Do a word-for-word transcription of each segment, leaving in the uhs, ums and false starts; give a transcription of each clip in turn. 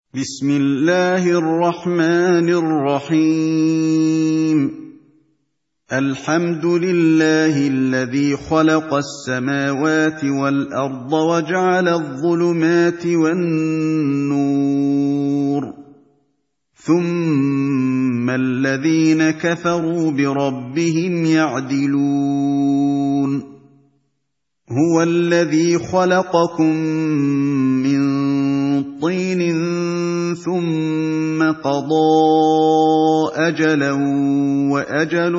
بسم الله الرحمن الرحيم الحمد لله الذي خلق السماوات والأرض وجعل الظلمات والنور ثم الذين كفروا بربهم يعدلون هو الذي خلقكم من طين ثم قضى أجلا وأجل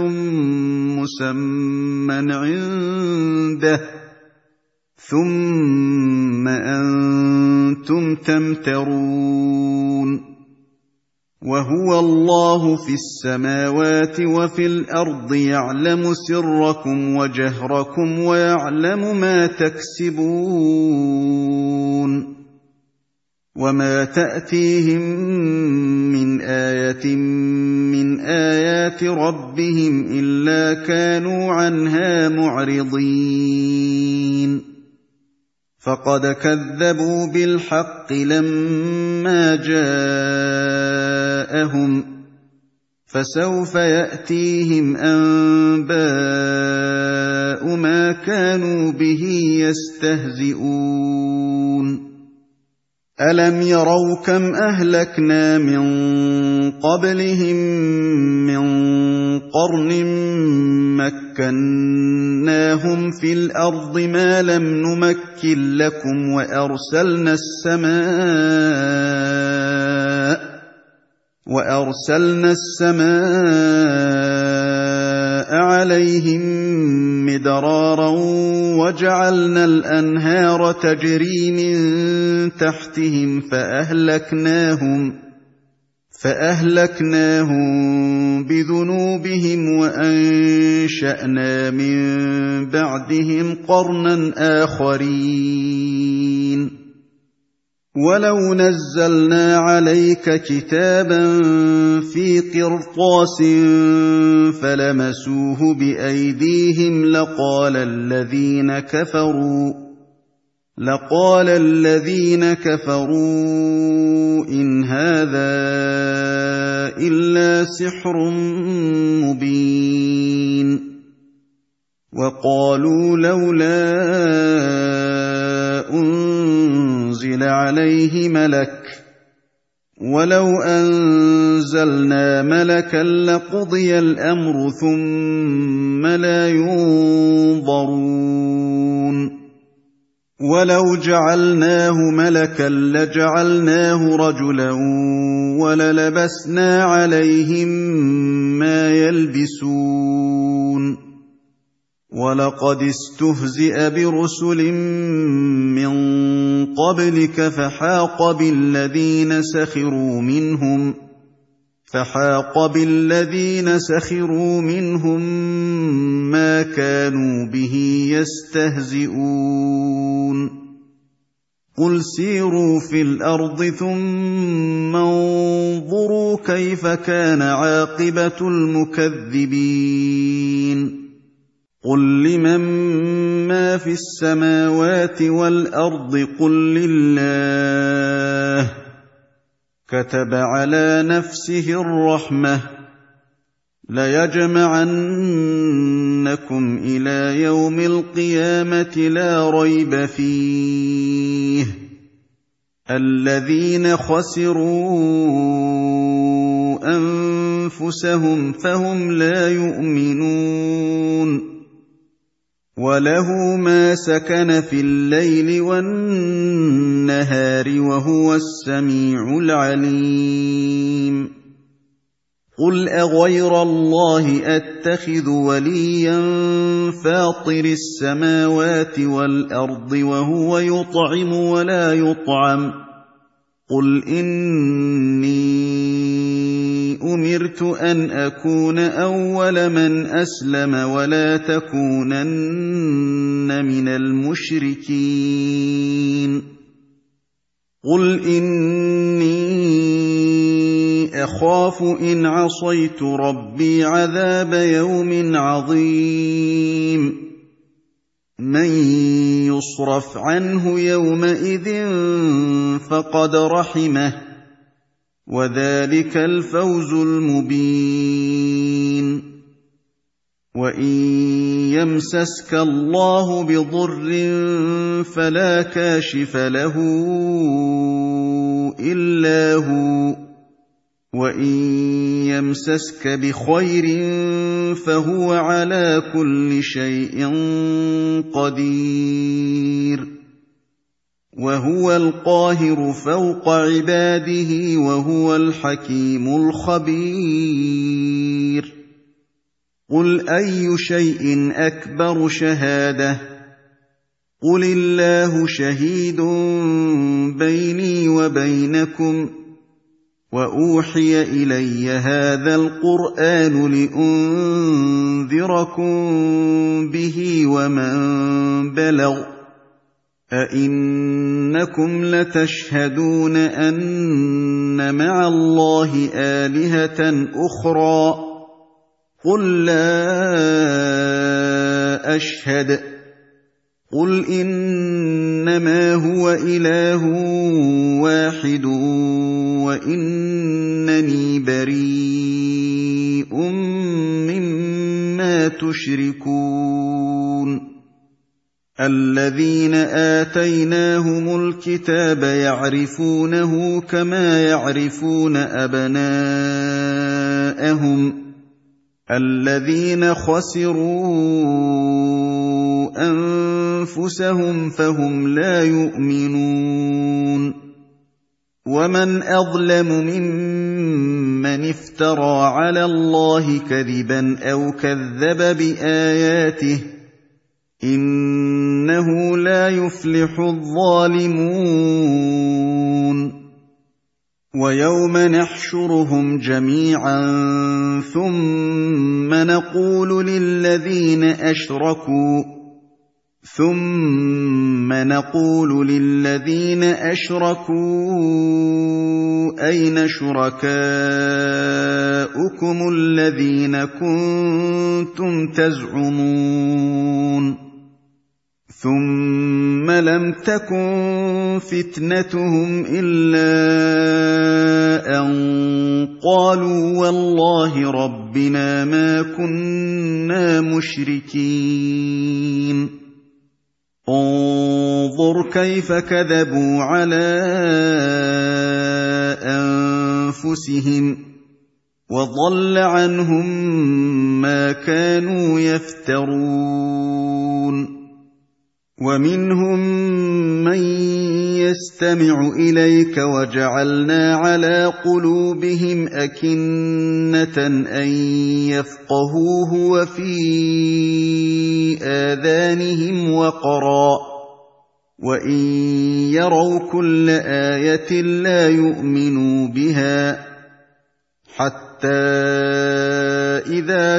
مسمى عنده ثم أنتم تمترون وهو الله في السماوات وفي الأرض يعلم سركم وجهركم ويعلم ما تكسبون وما تأتيهم من آية من آيات ربهم إلا كانوا عنها معرضين فقد كذبوا بالحق لما جاءهم فسوف يأتيهم أنباء ما كانوا به يستهزئون ألم يروا كم أهلكنا من قبلهم من قرن مكناهم في الأرض ما لم نمكن لكم وأرسلنا السماء وأرسلنا السماء عليهم مدرارا وجعلنا الأنهار تجري من تحتهم فأهلكناهم فأهلكناهم بذنوبهم وأنشأنا من بعدهم قرنا آخرين ولو نزلنا عليك كتابا في قرطاس فلمسوه بأيديهم لقال الذين كفروا لقال الذين كفروا إن هذا إلا سحر مبين وقالوا لولا أنزل عليه ملك ولو أنزلنا ملكا لقضي الأمر ثم لا ينظرون ولو جعلناه ملكا لجعلناه رجلا وللبسنا عليهم ما يلبسون ولقد استهزئ برسل من قبلك فحاق بالذين سخروا منهم فحاق بالذين سخروا منهم ما كانوا به يستهزئون قل سيروا في الأرض ثم انظروا كيف كان عاقبة المكذبين قل لمن ما في السماوات والأرض قل لله كتب على نفسه الرحمة ليجمعنكم إلى يوم القيامة لا ريب فيه الذين خسروا أنفسهم فهم لا يؤمنون وله ما سكن في الليل والنهار وهو السميع العليم قل أغير الله أتخذ وليا فاطر السماوات والأرض وهو يطعم ولا يطعم قل إني أمرت أن أكون أول من أسلم ولا تكونن من المشركين قل إني أخاف إن عصيت ربي عذاب يوم عظيم من يصرف عنه يومئذ فقد رحمه وذلك الفوز المبين. وإن يمسسك الله بضر فلا كاشف له إلا هو، وإن يمسسك بخير فهو على كل شيء قدير. وهو القاهر فوق عباده وهو الحكيم الخبير. قل أي شيء أكبر شهادة؟ قل الله شهيد بيني وبينكم، وأوحي إلي هذا القرآن لأنذركم به ومن بلغ. أئنكم لتشهدون أن مع الله آلهة أخرى؟ قل لا أشهد. قل إنما هو إله واحد وإنني بريء مما تشركون. الذين آتيناهم الكتاب يعرفونه كما يعرفون أبناءهم. الذين خسروا أنفسهم فهم لا يؤمنون. ومن أظلم ممن افترى على الله كذبا أو كذب بآياته، إنه لا يفلح الظالمون. ويوم نحشرهم جميعا ثم نقول للذين أشركوا ثم نقول للذين أشركوا أين شركاؤكم الذين كنتم تزعمون؟ ثم لم تكن فتنتهم إلا أن قالوا والله ربنا ما كنا مشركين. انظر كيف كذبوا على أنفسهم وضل عنهم ما كانوا يفترون. ومنهم من يستمع إليك وجعلنا على قلوبهم أكنة أن يفقهوه وفي آذانهم وقرا وإن يروا كل آية لا يؤمنوا بها حتى إذا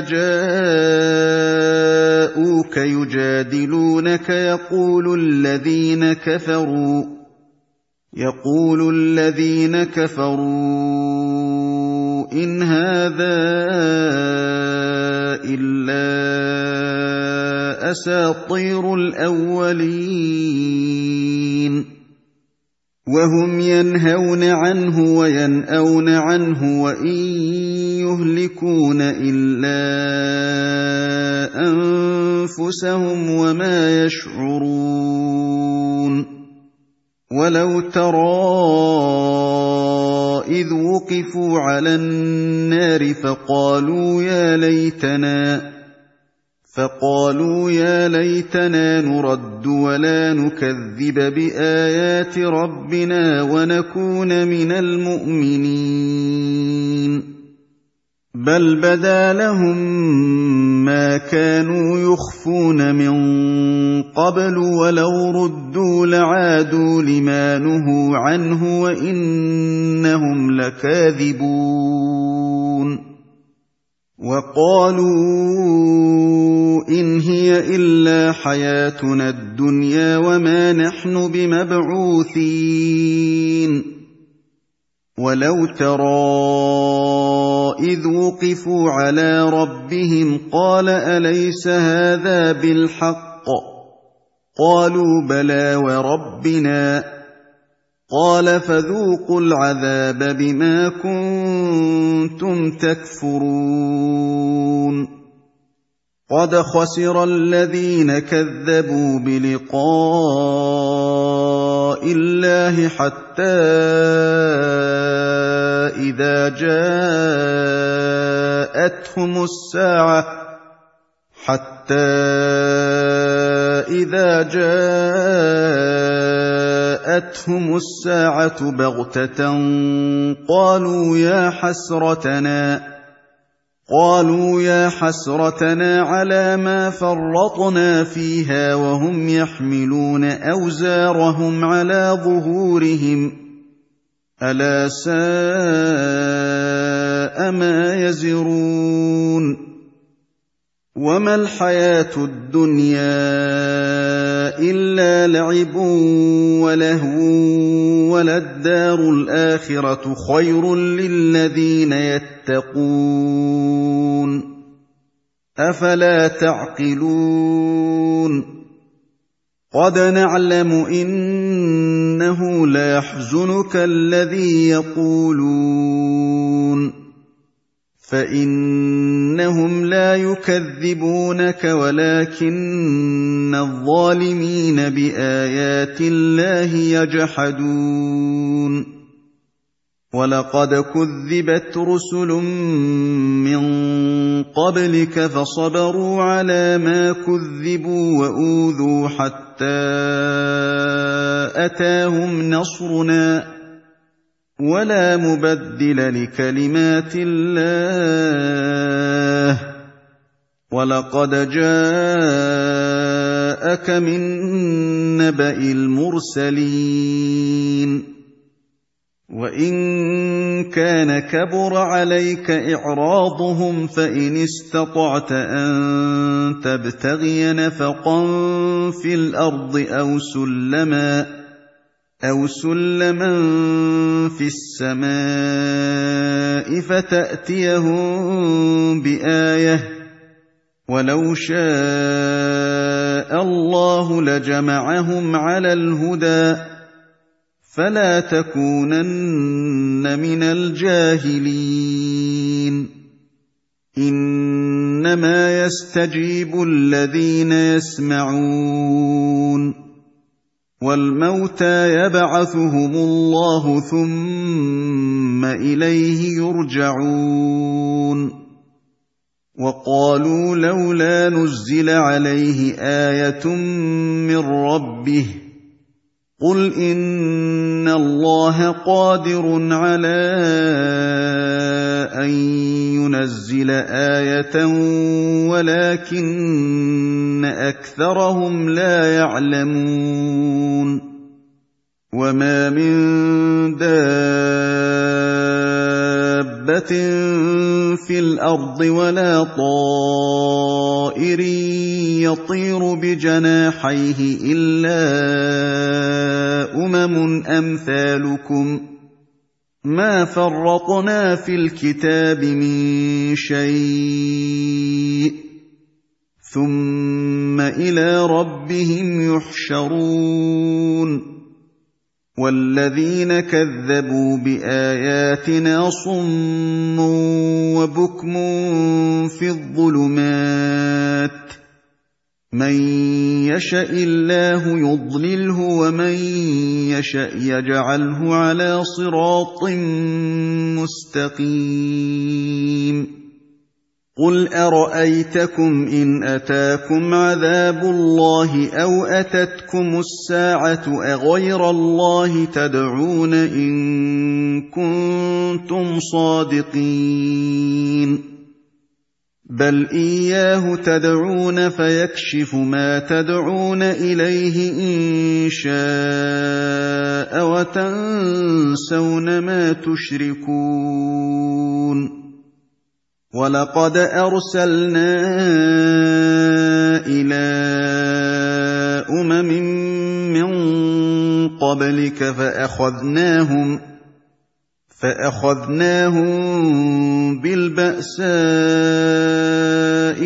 جاءوك يجادلونك يقول الذين كفروا يقول الذين كفروا إن هذا إلا أساطير الأولين. وهم ينهون عنه وينأون عنه وإن يهلكون إلا أنفسهم وما يشعرون. ولو ترى إذ وقفوا على النار فقالوا يا ليتنا فقالوا يا ليتنا نرد ولا نكذب بآيات ربنا ونكون من المؤمنين. بل بدا لهم ما كانوا يخفون من قبل ولو ردوا لعادوا لما نهوا عنه وإنهم لكاذبون. وقالوا إن هي إلا حياتنا الدنيا وما نحن بمبعوثين. ولو ترى إذ وقفوا على ربهم قال أليس هذا بالحق؟ قالوا بلى وربنا. قال فذوقوا العذاب بما كنتم تكفرون قد خسر الذين كذبوا بلقاء الله حتى إذا جاءتهم الساعة حتى إذا جاءتهم الساعة بغتة قالوا يا حسرتنا قالوا يا حسرتنا على ما فرطنا فيها وهم يحملون أوزارهم على ظهورهم ألا ساء ما يزرون وما الحياة الدنيا إلا لعب ولهو وللدار الآخرة خير للذين يتقون أفلا تعقلون قد نعلم إنه ليحزنك الذي يقولون فإنهم لا يكذبونك ولكن الظالمين بآيات الله يجحدون ولقد كذبت رسل من قبلك فصبروا على ما كذبوا وأوذوا حتى أتاهم نصرنا ولا مبدل لكلمات الله ولقد جاءك من نبأ المرسلين وإن كان كبر عليك إعراضهم فإن استطعت أن تبتغي نفقا في الأرض أو سلما أو سلما في السماء فتأتيهم بآية ولو شاء الله لجمعهم على الهدى فلا تكونن من الجاهلين إنما يستجيب الذين يسمعون والموتى يبعثهم الله ثم إليه يرجعون وقالوا لولا نزل عليه آية من ربه قل إن الله قادر على أن ينزل آية ولكن أكثرهم لا يعلمون وما من دابة في الأرض ولا طائر يطير بجناحيه إلا أمم أمثالكم ما فرطنا في الكتاب من شيء ثم إلى ربهم يحشرون والذين كذبوا بآياتنا صم وبكم في الظلمات من يشاء الله يضلله ومن يشاء يجعله على صراط مستقيم قل أرأيتكم إن أتاكم عذاب الله أو أتتكم الساعة أغير الله تدعون إن كنتم صادقين بل إياه تدعون فيكشف ما تدعون إليه إن شاء وتنسون ما تشركون ولقد أرسلنا إلى أمم من قبلك فأخذناهم فأخذناهم بالبأساء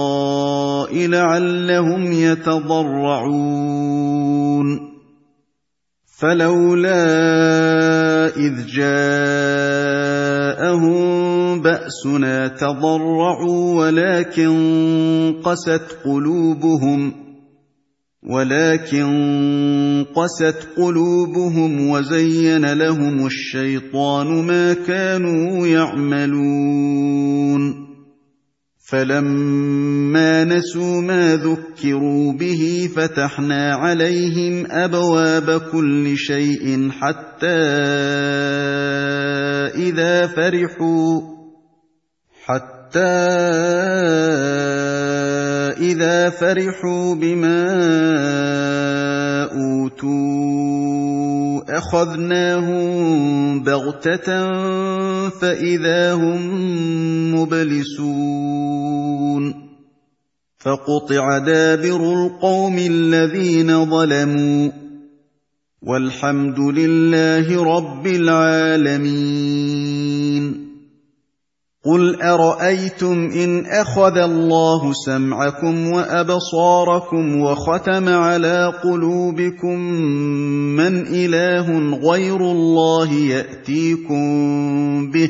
والضراء لعلهم يتضرعون فلولا إذ جاءهم بأسنا تضرعوا ولكن قست قلوبهم ولكن قست قلوبهم وزين لهم الشيطان ما كانوا يعملون فلما نسوا ما ذكروا به فتحنا عليهم أبواب كل شيء حتى إذا فرحوا حتى إذا فرحوا بما أوتوا أخذناهم بغتة فإذا هم مبلسون فقطع دابر القوم الذين ظلموا والحمد لله رب العالمين قل أرأيتم إن أخذ الله سمعكم وأبصاركم وختم على قلوبكم من إله غير الله يأتيكم به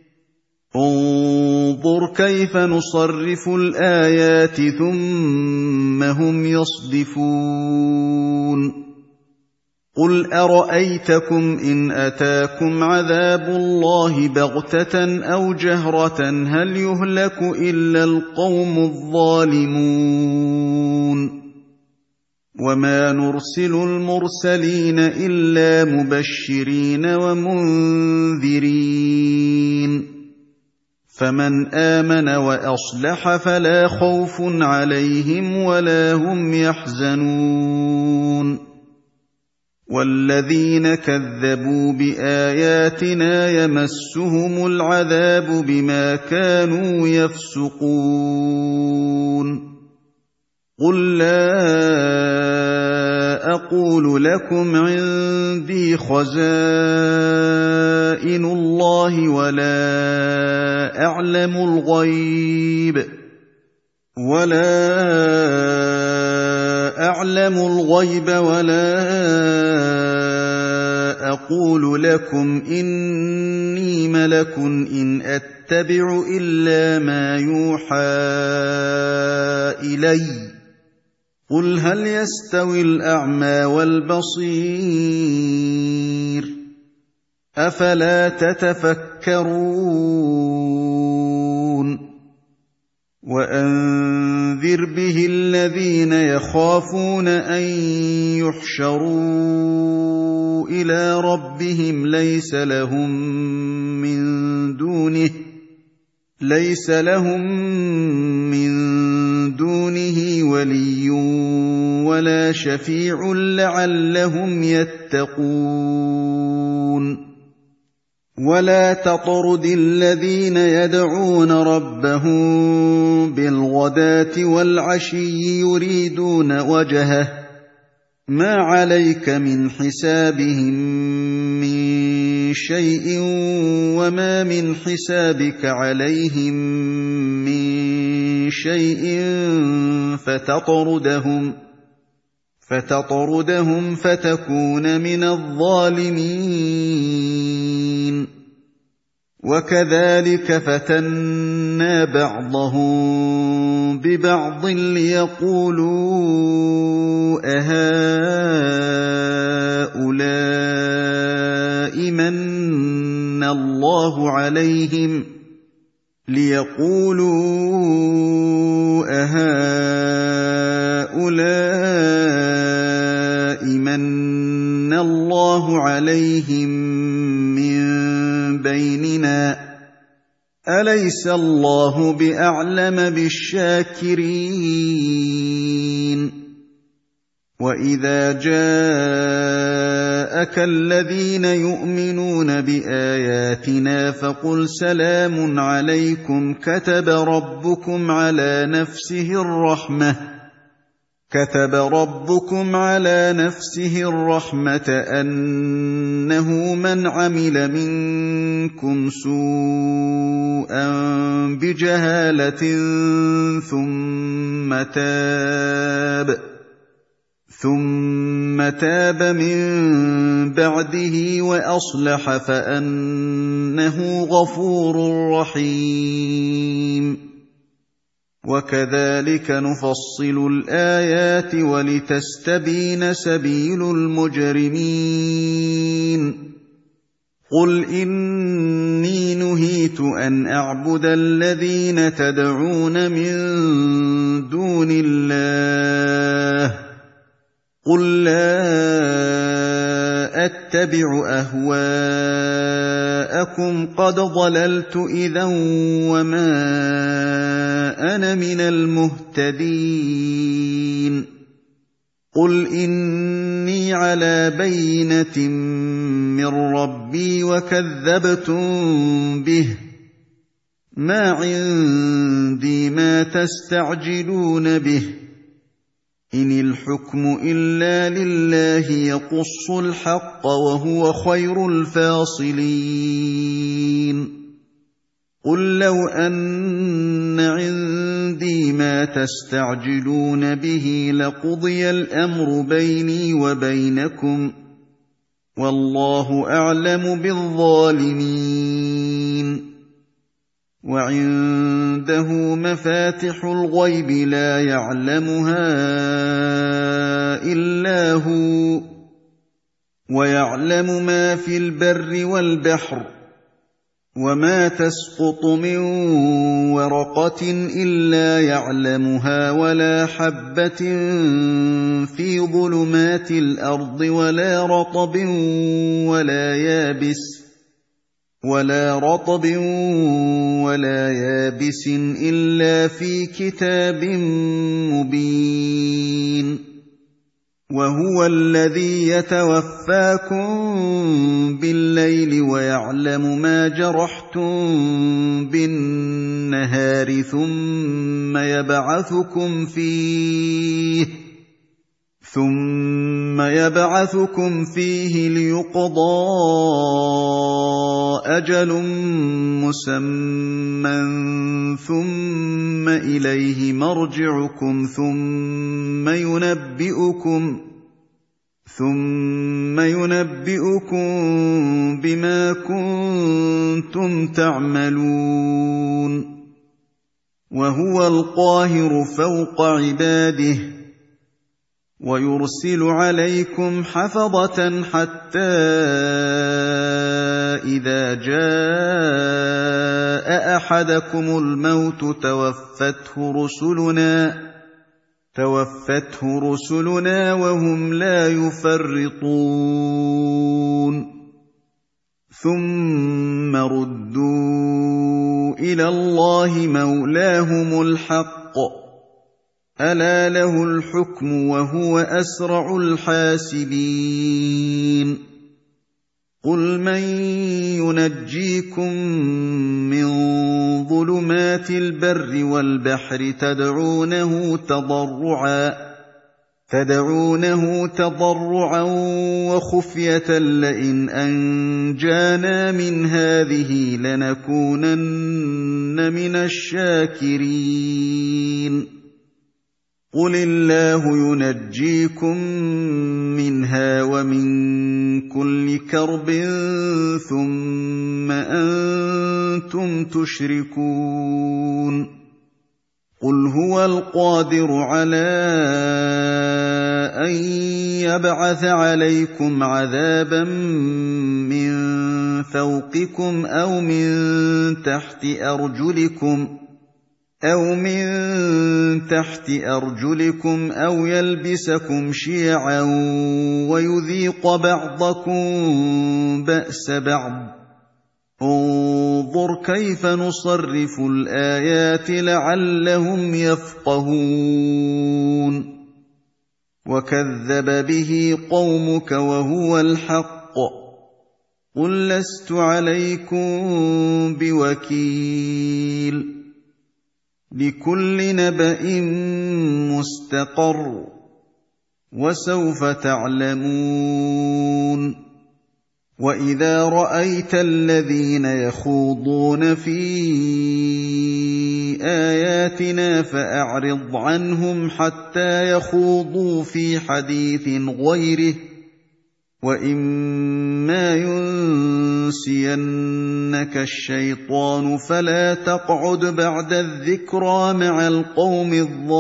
انظر كيف نصرف الآيات ثم هم يصدفون قل أرأيتكم إن أتاكم عذاب الله بغتة أو جهرة هل يهلك إلا القوم الظالمون وما نرسل المرسلين إلا مبشرين ومنذرين فمن آمن وأصلح فلا خوف عليهم ولا هم يحزنون والذين كذبوا بآياتنا يمسهم العذاب بما كانوا يفسقون قل لا أقول لكم عندي خزائن الله ولا أعلم الغيب ولا أعلم الغيب ولا أقول لكم إني ملك إن أتبع إلا ما يوحى إلي قل هل يستوي الأعمى والبصير أفلا تتفكرون وأنذر به الذين يخافون أن يحشروا إلى ربهم ليس لهم من دونه ليس لهم من دونه ولي ولا شفيع لعلهم يتقون ولا تطرد الذين يدعون ربهم بالغداة والعشي يريدون وجهه ما عليك من حسابهم من شيء وما من حسابك عليهم من شيء فتطردهم فتطردهم فتكون من الظالمين وكذلك فتنا بعضهم ببعض ليقولوا أهؤلاء من الله عليهم ليقولوا أهؤلاء من الله عليهم من بيننا أليس الله بأعلم بالشاكرين وإذا جاءك الذين يؤمنون بآياتنا فقل سلام عليكم كتب ربكم على نفسه الرحمة كتب ربكم على نفسه الرحمة أنه من عمل منكم سوءا بجهالة ثم تاب ثم تاب من بعده وأصلح فأنه غفور رحيم وكذلك نفصل الآيات ولتستبين سبيل المجرمين قل إني نهيت أن أعبد الذين تدعون من دون الله قل لا أتبع أهواءكم قد ضللت إذا وما أنا من المهتدين قل إني على بينة من ربي وكذبتم به ما عندي ما تستعجلون به إن الحكم إلا لله يقص الحق وهو خير الفاصلين قل لو أن عندي ما تستعجلون به لقضي الأمر بيني وبينكم والله أعلم بالظالمين وعنده مفاتح الغيب لا يعلمها إلا هو ويعلم ما في البر والبحر وما تسقط من ورقة إلا يعلمها ولا حبة في ظلمات الأرض ولا رطب ولا يابس ولا رطب ولا يابس إلا في كتاب مبين وهو الذي يتوفاكم بالليل ويعلم ما جرحتم بالنهار ثم يبعثكم فيه ثم يبعثكم فيه ليقضى أجل مسمى ثم إليه مرجعكم ثم ينبئكم ثم ينبئكم بما كنتم تعملون وهو القاهر فوق عباده ويرسل عليكم حفظة حتى إذا جاء أحدكم الموت توفته رسلنا توفته رسلنا وهم لا يفرطون ثم ردوا إلى الله مولاهم الحق ألا له الحكم وهو أسرع الحاسبين قل من ينجيكم من ظلمات البر والبحر تدعونه تضرعا تدعونه تضرعا وخفية لئن أنجانا من هذه لنكونن من الشاكرين قل الله ينجيكم منها ومن كل كرب ثم أنتم تشركون قل هو القادر على أن يبعث عليكم عذابا من فوقكم أو من تحت أرجلكم أو من تحت أرجلكم أو يلبسكم شيعا ويذيق بعضكم بأس بعض انظر كيف نصرف الآيات لعلهم يفقهون وكذب به قومك وهو الحق قل لست عليكم بوكيل لكل نبأ مستقر وسوف تعلمون وإذا رأيت الذين يخوضون في آياتنا فأعرض عنهم حتى يخوضوا في حديث غيره، وإما ينسينك الشيطان فلا تقعد بعد الذكرى مع القوم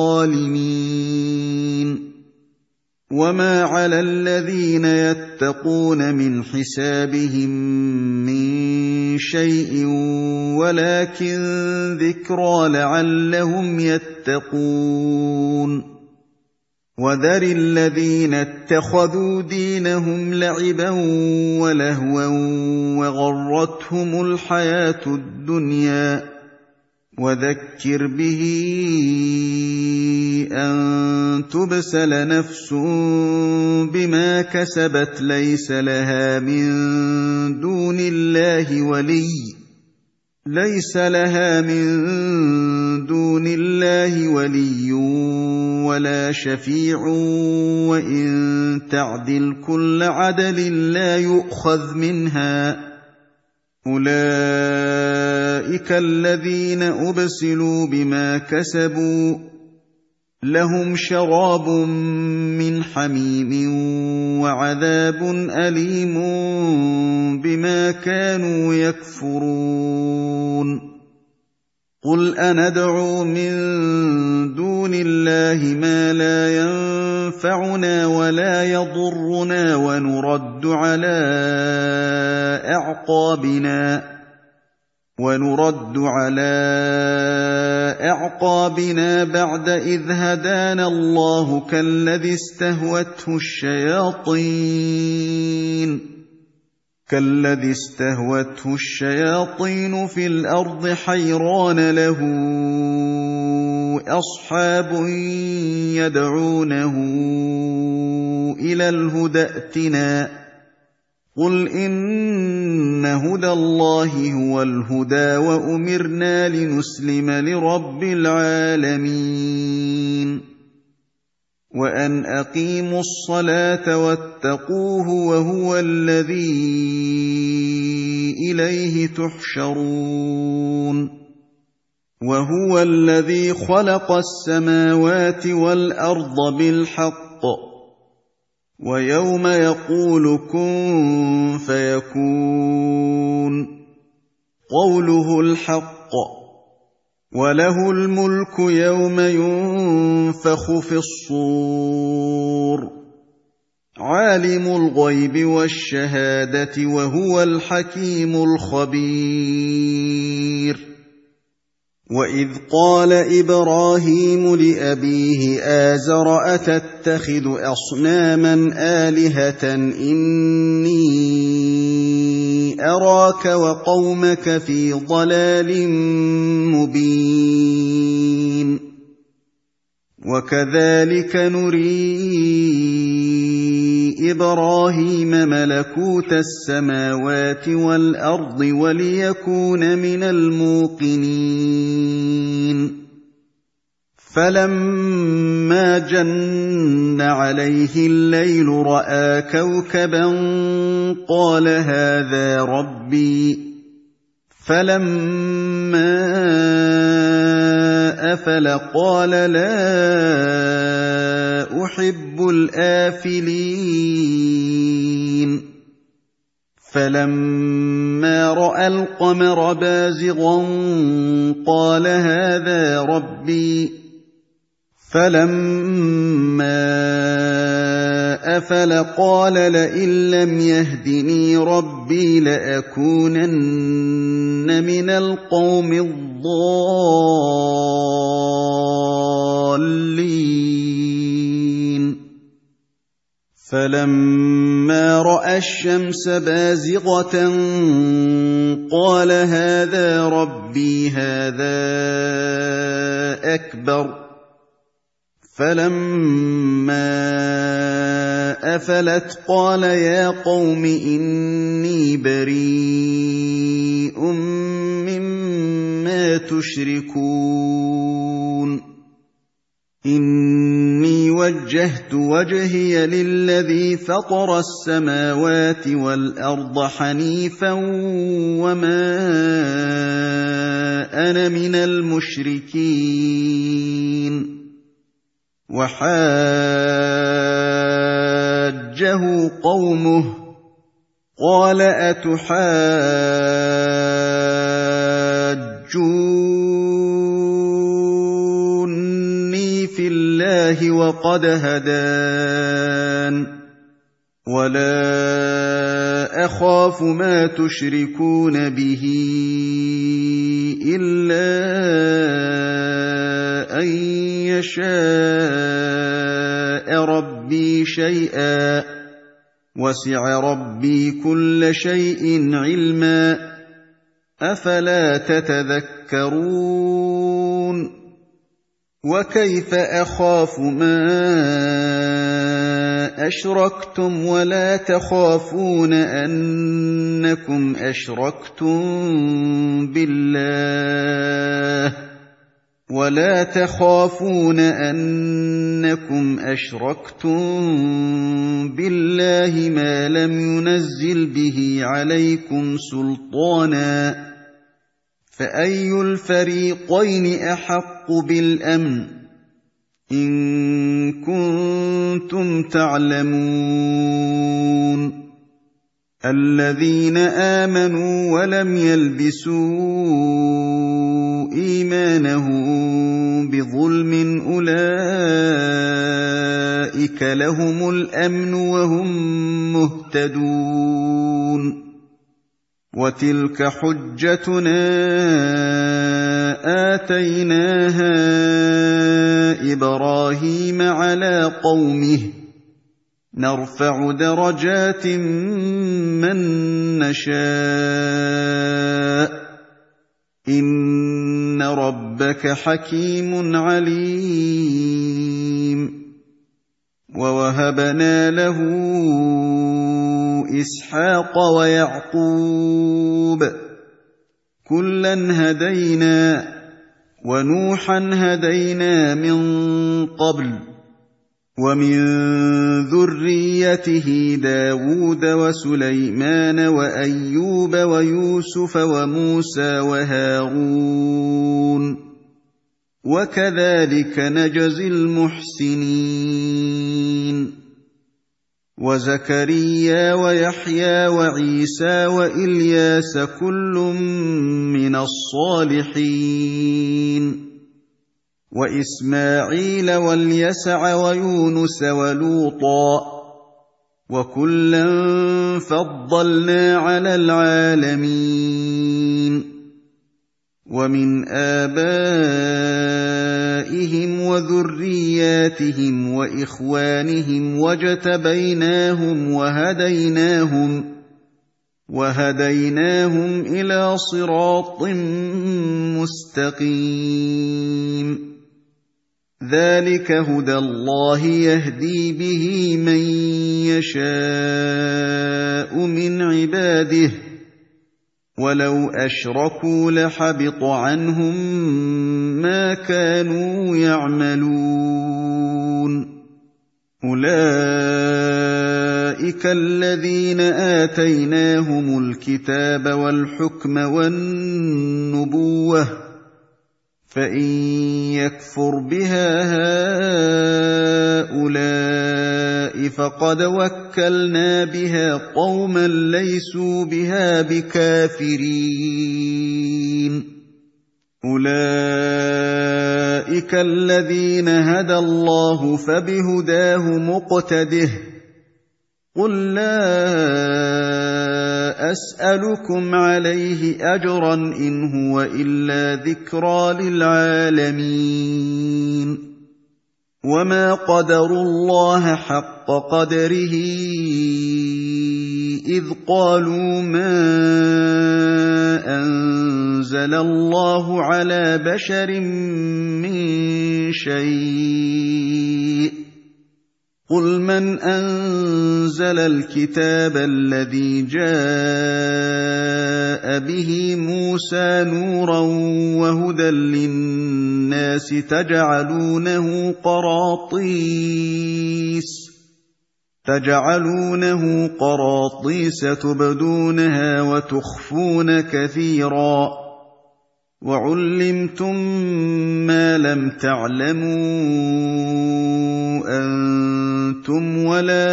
الظالمين. وما على الذين يتقون من حسابهم من شيء ولكن ذكرى لعلهم يتقون. وذر الذين اتخذوا دينهم لعبا ولهوا وغرتهم الحياة الدنيا، وذكر به أن تبسل نفس بما كسبت ليس لها من دون الله ولي ليس لها من دون الله ولي ولا شفيع، وإن تعدل كل عدل لا يؤخذ منها. أولئك الذين أبسلوا بما كسبوا لهم شراب من حميم وعذاب أليم بما كانوا يكفرون. قل أندعو من دون الله ما لا ينفعنا ولا يضرنا ونرد على أعقابنا ونرد على أعقابنا بعد إذ هدانا الله كالذي استهوته الشياطين كالذي استهوته الشياطين في الأرض حيران له أصحاب يدعونه إلى الهدى ائتنا. قل إن هدى الله هو الهدى وأمرنا لنسلم لرب العالمين. وأن أقيموا الصلاة واتقوه وهو الذي إليه تحشرون. وهو الذي خلق السماوات والأرض بالحق، ويوم يقول كن فيكون قوله الحق، وله الملك يوم ينفخ في الصور، عالم الغيب والشهادة وهو الحكيم الخبير. وإذ قال إبراهيم لأبيه آزر أتتخذ أصناما آلهة إني أراك وقومك في ضلال مبين. وكذلك نري إبراهيم ملكوت السماوات والأرض وليكون من الموقنين. فلما جن عليه الليل رأى كوكبا قال هذا ربي، فلما أفل قال لا أحب الآفلين. فلما رأى القمر بازغا قال هذا ربي، فلما أفل قال لئن لم يهدني ربي لأكونن من القوم الضالين. فلما رأى الشمس بازغة قال هذا ربي هذا أكبر. فلما أفلت قال يا قوم إني بريء مما تشركون. إني وجهت وجهي للذي فطر السماوات والأرض حنيفا وما أنا من المشركين وحاجه قومه قال أتحاجوني في الله وقد هدان ولا أخاف ما تشركون به إلا أن يشاء ربي شيئا وسع ربي كل شيء علما أفلا تتذكرون وكيف أخاف ما أشركتم ولا تخافون أنكم أشركتم بالله ولا تخافون أنكم أشركتم بالله ما لم ينزل به عليكم سلطانا فأي الفريقين أحق بالأمن إن كنتم تعلمون الذين آمنوا ولم يلبسوا إيمانهم بظلم أولئك لهم الأمن وهم مهتدون وتلك حجتنا آتيناها إبراهيم على قومه نرفع درجات من نشاء إن ربك حكيم عليم ووهبنا له إسحاق ويعقوب كلا هدينا ونوحا هدينا من قبل ومن ذريته داود وسليمان وأيوب ويوسف وموسى وهارون وكذلك نجزي المحسنين وزكريا ويحيى وعيسى وإلياس كل من الصالحين وإسماعيل واليسع ويونس ولوطا وكلا فضلنا على العالمين ومن آبائهم وذرياتهم وإخوانهم واجتبيناهم وهديناهم وهديناهم إلى صراط مستقيم ذلك هدى الله يهدي به من يشاء من عباده ولو أشركوا لحبط عنهم ما كانوا يعملون أولئك الذين آتيناهم الكتاب والحكم والنبوة فإن يكفر بها هؤلاء فقد وكلنا بها قوما ليسوا بها بكافرين أولئك الذين هدى الله فبهداه مقتده قل لا أسألكم عليه أجرا إن هو إلا ذكرى للعالمين وما قدروا الله حق قدره إذ قالوا ما أنزل الله على بشر من شيء قل من أنزل الكتاب الذي جاء به موسى نورا وهدى للناس النَّاسِ تَجْعَلُونَهُ قَرَاطِيسَ تَجْعَلُونَهُ قَرَاطِيسَ تُبْدُونَهَا وَتُخْفُونَ كَثِيرًا وَعُلِّمْتُم مَّا لَمْ تَعْلَمُوا أَنتُمْ وَلَا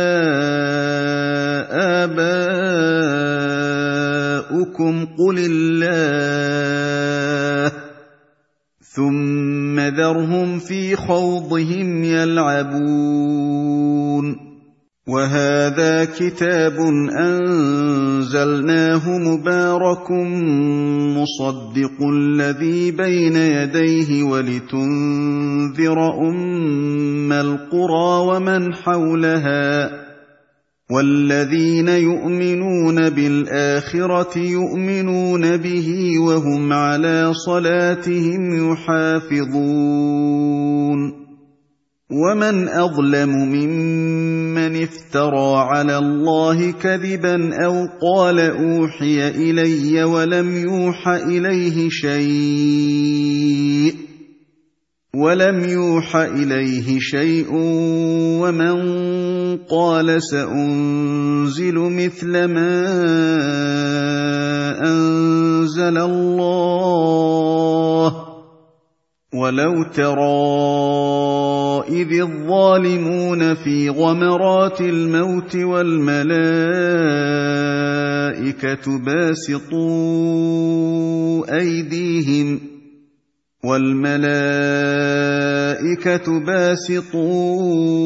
آبَاؤُكُمْ قُلِ اللَّهُ ثُمَّ ذَرْهُمْ فِي خَوْضِهِمْ يَلْعَبُونَ وَهَٰذَا كِتَابٌ أَنزَلْنَاهُ مُبَارَكٌ مُّصَدِّقُ الَّذِي بَيْنَ يَدَيْهِ وَلِتُنذِرَ أُمَّ الْقُرَىٰ وَمَنْ حَوْلَهَا ۚ وَالَّذِينَ يُؤْمِنُونَ بِالْآخِرَةِ يُؤْمِنُونَ بِهِ وَهُمْ عَلَىٰ صَلَاتِهِمْ يُحَافِظُونَ وَمَنْ أَظْلَمُ مِمَّنِ افْتَرَىٰ عَلَى اللَّهِ كَذِبًا أَوْ قَالَ أُوحِيَ إِلَيَّ وَلَمْ يُوحَ إِلَيْهِ شَيْءٌ وَلَمْ يُوحَ إِلَيْهِ شَيْءٌ وَمَنْ قَالَ سَأُنزِلُ مِثْلَ مَا أَنزَلَ اللَّهُ ۗ وَلَوْ تَرَىٰ إِذِ الظَّالِمُونَ فِي غَمَرَاتِ الْمَوْتِ وَالْمَلَائِكَةُ بَاسِطُو أَيْدِيهِمْ وَالْمَلَائِكَةُ بَاسِطُو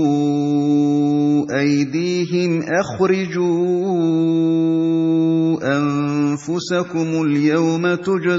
أَيْدِيهِمْ أَخْرِجُوا أَنفُسَكُمُ الْيَوْمَ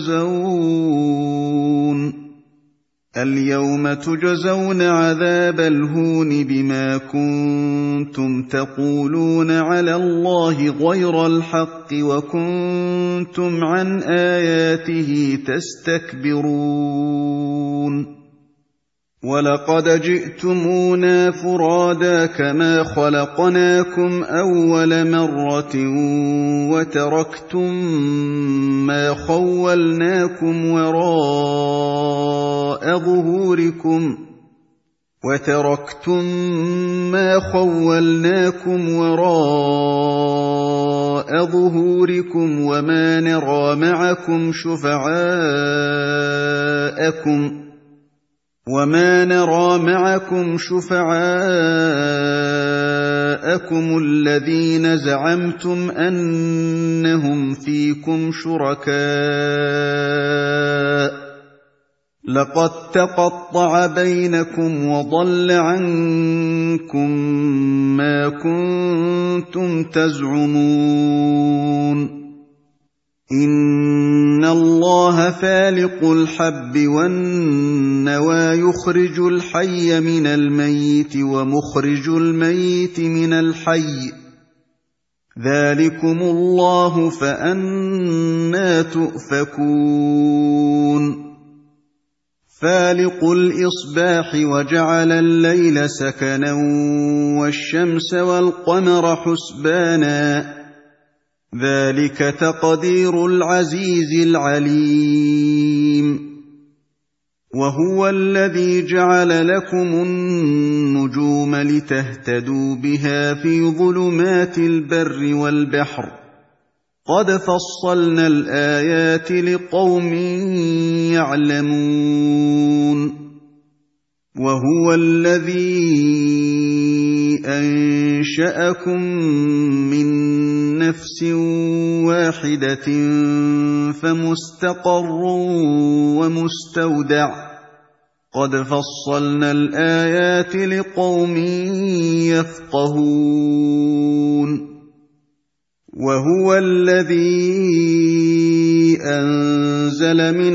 تُجْزَوْنَ الْيَوْمَ تُجْزَوْنَ عَذَابَ الْهُونِ بِمَا كُنتُمْ تَقُولُونَ عَلَى اللَّهِ غَيْرَ الْحَقِّ وَكُنتُمْ عَنْ آيَاتِهِ تَسْتَكْبِرُونَ وَلَقَدْ جِئْتُمُونَا فُرَادَىٰ كَمَا خَلَقْنَاكُمْ أَوَّلَ مَرَّةٍ وَتَرَكْتُم مَّا خَوَّلْنَاكُمْ وَرَاءَ ظُهُورِكُمْ وَتَرَكْتُم مَّا خَوَّلْنَاكُمْ وَرَاءَ ظُهُورِكُمْ وَمَا نَرَىٰ مَعَكُمْ شُفَعَاءَكُمْ وَمَا نَرَىٰ مَعَكُمْ شُفَعَاءَكُمُ الَّذِينَ زَعَمْتُمْ أَنَّهُمْ فِيكُمْ شُرَكَاءُ ۚ لَقَد تَّقَطَّعَ بَيْنَكُمْ وَضَلَّ عَنكُم مَّا كُنتُمْ تَزْعُمُونَ إِنَّ اللَّهَ فَالِقُ الْحَبِّ وَالنَّوَىٰ يُخْرِجُ الْحَيَّ مِنَ الْمَيِّتِ وَمُخْرِجُ الْمَيِّتِ مِنَ الْحَيِّ ۚ ذَٰلِكُمُ اللَّهُ فَأَنَّىٰ تُؤْفَكُونَ فَالِقُ الْإِصْبَاحِ وَجَعَلَ اللَّيْلَ سَكَنًا وَالشَّمْسَ وَالْقَمَرَ حُسْبَانًا ۚ ذَٰلِكَ تَقْدِيرُ الْعَزِيزِ الْعَلِيمِ وَهُوَ الَّذِي جَعَلَ لَكُمُ النُّجُومَ لِتَهْتَدُوا بِهَا فِي ظُلُمَاتِ الْبَرِّ وَالْبَحْرِ ۗ قَدْ فَصَّلْنَا الْآيَاتِ لِقَوْمٍ يَعْلَمُونَ وَهُوَ الَّذِي أَنشَأَكُم مِّن نَّفْسٍ وَاحِدَةٍ فَمُسْتَقَرٌّ وَمُسْتَوْدَعٌ ۗ قَدْ فَصَّلْنَا الْآيَاتِ لِقَوْمٍ يَفْقَهُونَ وَهُوَ الَّذِي أَنزَلَ مِنَ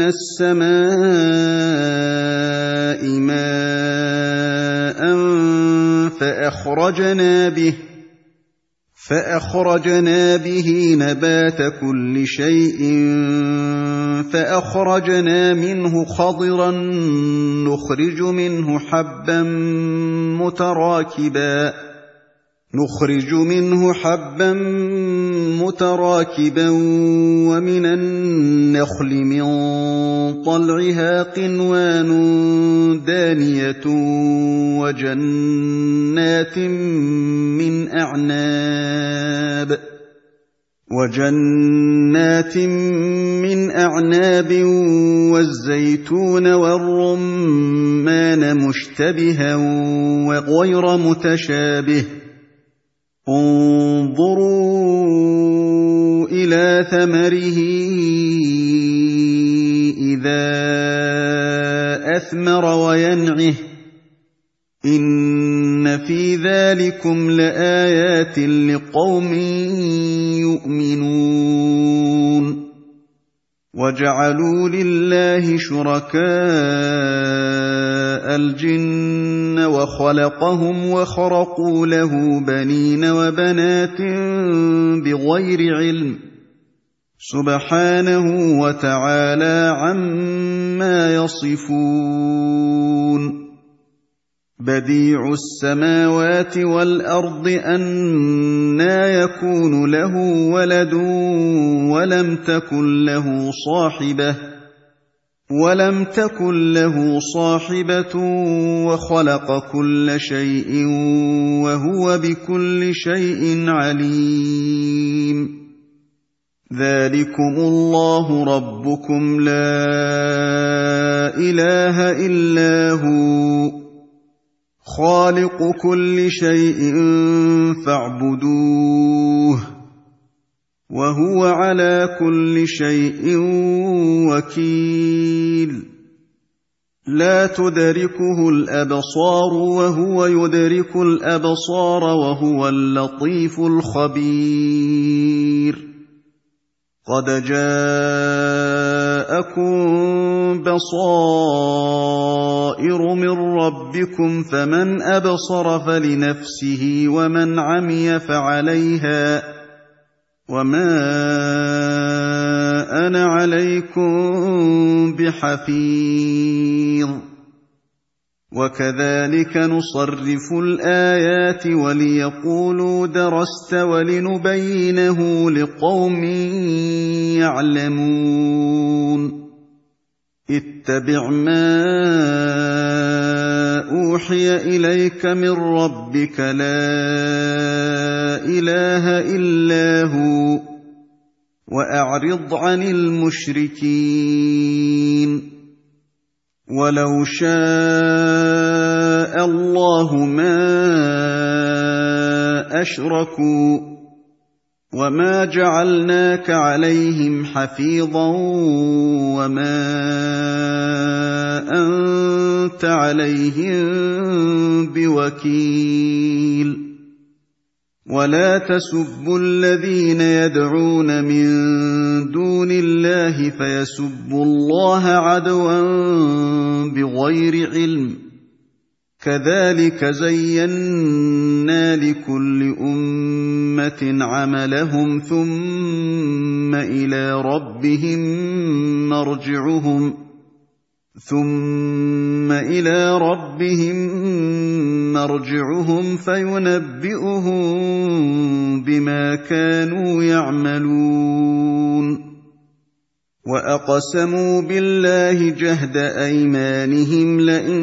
السَّمَاءِ مَاءً فَأَخْرَجْنَا بِهِ فَأَخْرَجْنَا بِهِ نَبَاتَ كُلِّ شَيْءٍ فَأَخْرَجْنَا مِنْهُ خَضِرًا نُخْرِجُ مِنْهُ حَبًّا مُتَرَاكِبًا نُخْرِجُ مِنْهُ حَبًّا متراكبا ومن النخل من طلعها قنوان دانية وجنات من أعناب وجنات من أعناب والزيتون والرمان مشتبها وغير متشابه انظروا إلى ثمره إذا أثمر وينعه إن في ذلكم لآيات لقوم يؤمنون وجعلوا لله شركاء الجن وخلقهم وخرقوا له بنين وبنات بغير علم سبحانه وتعالى عما يصفون بديع السماوات والأرض أنى يكون له ولد ولم تكن له صاحبة ولم تكن له صاحبة وخلق كل شيء وهو بكل شيء عليم ذلكم الله ربكم لا إله إلا هو خالق كل شيء فاعبدوه وهو على كل شيء وكيل لا تدركه الأبصار وهو يدرك الأبصار وهو اللطيف الخبير قد جاءكم بصائر من ربكم فمن أبصر فلنفسه ومن عمي فعليها وما أنا عليكم بحفيظ وكذلك نصرف الآيات وليقولوا درست ولنبينه لقوم يعلمون اتبع ما أوحي إليك من ربك لا إله إلا هو وأعرض عن المشركين ولو شاء الله ما أشركوا وما جعلناك عليهم حفيظا وما أنت عليهم بوكيل ولا تسبوا الذين يدعون من دون الله فيسبوا الله عدوا بغير علم كذلك زينا لكل أمة عملهم ثم إلى ربهم مرجعهم ثم إلى ربهم مرجعهم فينبئهم بما كانوا يعملون وأقسموا بالله جهد أيمانهم لئن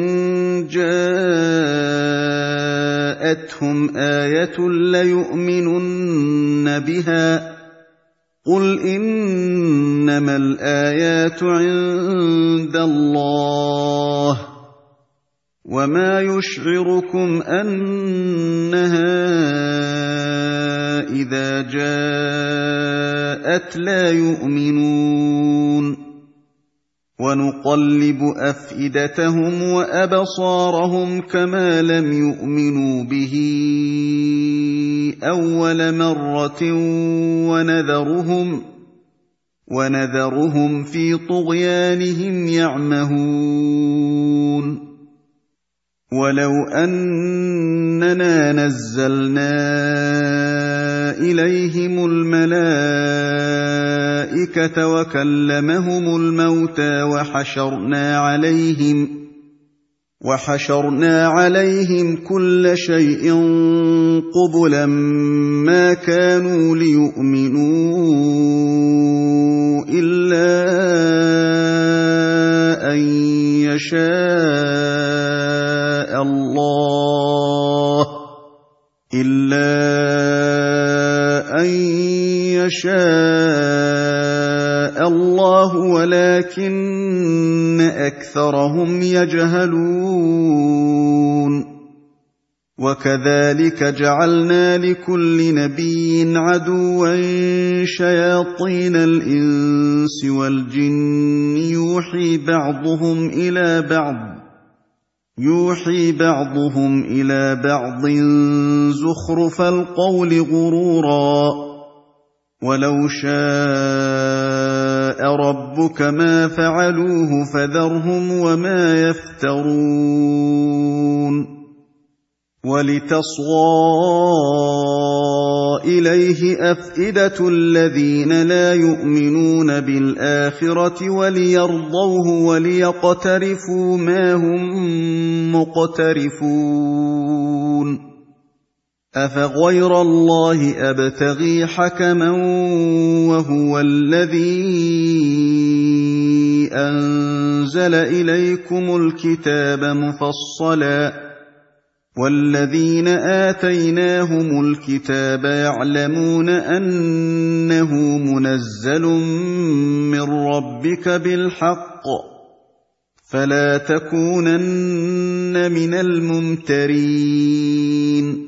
جاءتهم آية ليؤمنن بها قل إنما الآيات عند الله وما يشعركم أنها إذا جاءت لا يؤمنون ونقلب أفئدتهم وأبصارهم كما لم يؤمنوا به أول مرة ونذرهم ونذرهم في طغيانهم يعمهون ولو أننا نزلنا إليهم الملائكة وكلمهم الموتى وحشرنا عليهم وحشرنا عليهم كل شيء قبلا ما كانوا ليؤمنوا إلا أن يشاء الله إلا أن يشاء الله ولكن أكثرهم يجهلون وكذلك جعلنا لكل نبي عدوا شياطين الإنس والجن يوحي بعضهم إلى بعض يوحي بعضهم إلى بعض زخرف القول غرورا ولو شاء ربك ما فعلوه فذرهم وما يفترون ولتصغى إليه أفئدة الذين لا يؤمنون بالآخرة وليرضوه وليقترفوا ما هم مقترفون أفغير الله أبتغي حكما وهو الذي أنزل إليكم الكتاب مفصلا والذين آتيناهم الكتاب يعلمون أنه منزل من ربك بالحق فلا تكونن من الممترين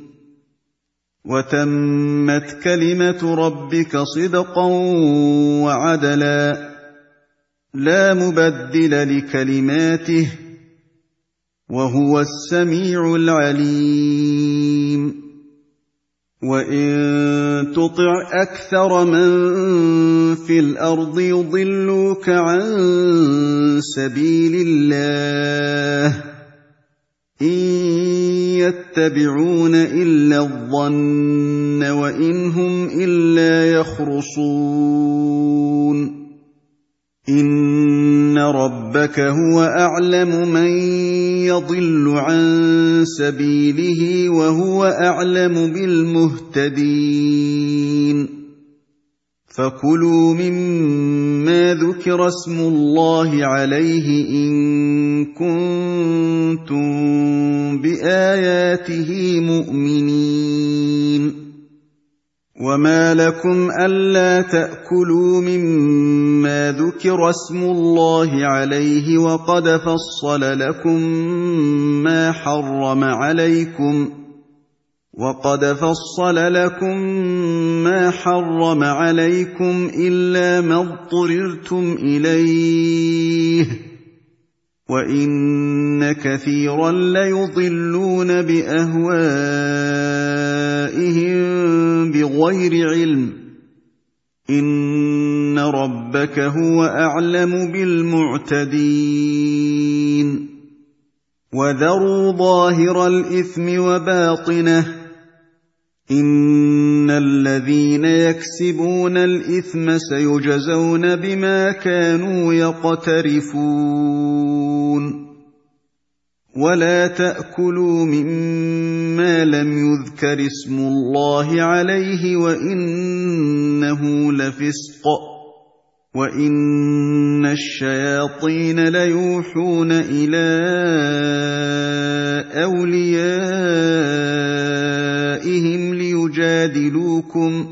وتمت كلمة ربك صدقا وعدلا لا مبدل لكلماته وهو السميع العليم وإن تطع أكثر من في الأرض يضلوك عن سبيل الله إن يتبعون إلا الظن وإن هم إلا يخرصون إن ربك هو أعلم من يضل عن سبيله وهو أعلم بالمهتدين فكلوا مما ذكر اسم الله عليه إن كنتم بآياته مؤمنين وما لكم ألا تأكلوا مما ذكر اسم الله عليه وقد فصل لكم ما حرم عليكم وقد فصل لكم ما حرم عليكم إلا ما اضطررتم إليه وإن كثيرا ليضلون بأهوائهم بغير علم إن ربك هو أعلم بالمعتدين وذروا ظاهر الإثم وباطنه إن الذين يكسبون الإثم سيجزون بما كانوا يقترفون ولا تأكلوا مما لم يذكر اسم الله عليه وإنه لفسق وإن الشياطين ليوحون إلى أوليائهم ليجادلوكم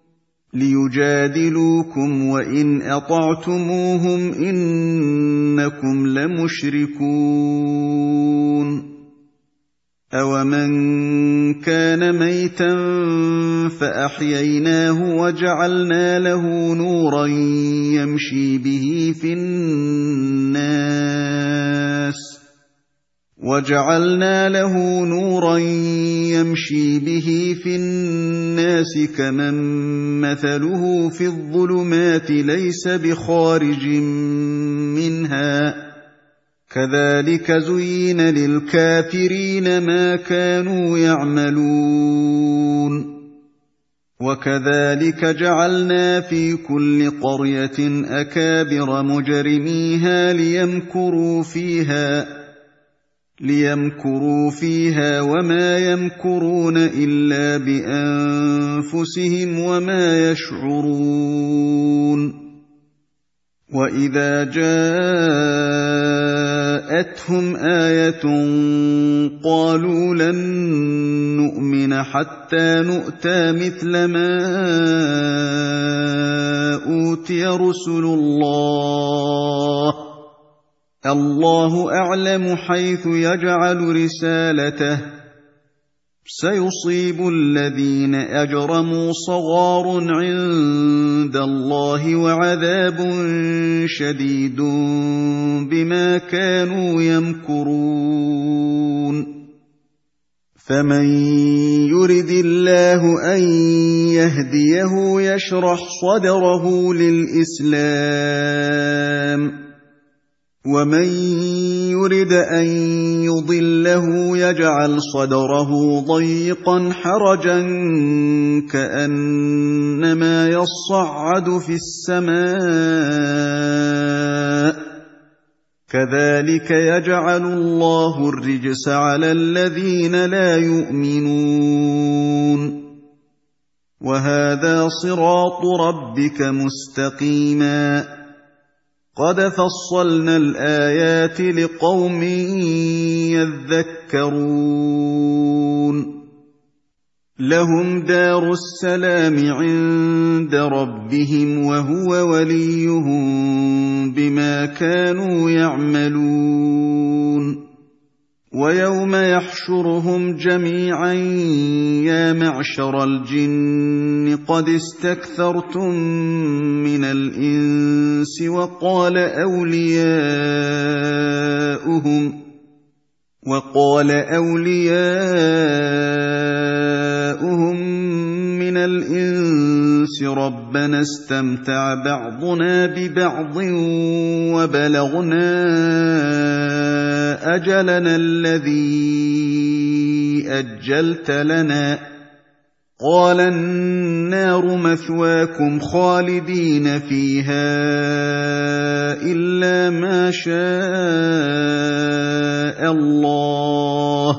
ليجادلوكم وإن أطعتموهم إنكم لمشركون أَوَمَنْ كَانَ مَيْتًا فَأَحْيَيْنَاهُ وَجَعَلْنَا لَهُ نُورًا يَمْشِي بِهِ فِي النَّاسِ وَجَعَلْنَا لَهُ نُورًا يَمْشِي بِهِ فِي النَّاسِ كَمَن مَّثَلُهُ فِي الظُّلُمَاتِ لَيْسَ بِخَارِجٍ مِّنْهَا كَذَلِكَ زُيِّنَ لِلْكَافِرِينَ مَا كَانُوا يَعْمَلُونَ وَكَذَلِكَ جَعَلْنَا فِي كُلِّ قَرْيَةٍ أَكَابِرَ مُجْرِمِيهَا لِيَمْكُرُوا فِيهَا ليمكروا فيها وما يمكرون إلا بأنفسهم وما يشعرون وإذا جاءتهم آية قالوا لن نؤمن حتى نؤتى مثل ما أوتي رسل الله الله أعلم حيث يجعل رسالته سيصيب الذين أجرموا صغار عند الله وعذاب شديد بما كانوا يمكرون فمن يرد الله أن يهديه يشرح صدره للإسلام ومن يرد أن يضله يجعل صدره ضيقا حرجا كأنما يصعد في السماء كذلك يجعل الله الرجس على الذين لا يؤمنون وهذا صراط ربك مستقيما قد فصلنا الآيات لقوم يذكرون لهم دار السلام عند ربهم وهو وليهم بما كانوا يعملون ويوم يحشرهم جميعا يا معشر الجن قد استكثرتم من الإنس وقال أولياؤهم وقال أولياؤهم من الإنس ربنا استمتع بعضنا ببعض وبلغنا أجلنا الذي أجلت لنا قال النار مثواكم خالدين فيها إلا ما شاء الله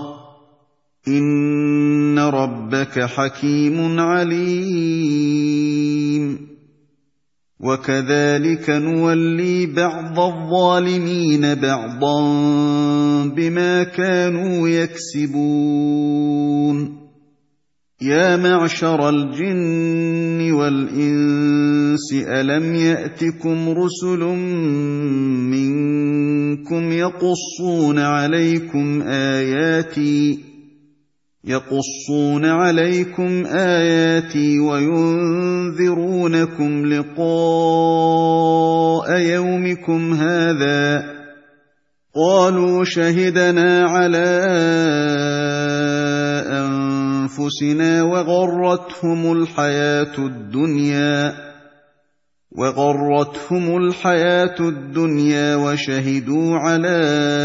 إن ربك حكيم عليم وكذلك نولي بعض الظالمين بعضا بما كانوا يكسبون يا معشر الجن والإنس ألم يأتكم رسل منكم يقصون عليكم آياتي يقصون عليكم آياتي وينذرونكم لقاء يومكم هذا قالوا شهدنا على أنفسنا وغرتهم الحياة الدنيا وغرتهم الحياة الدنيا وشهدوا على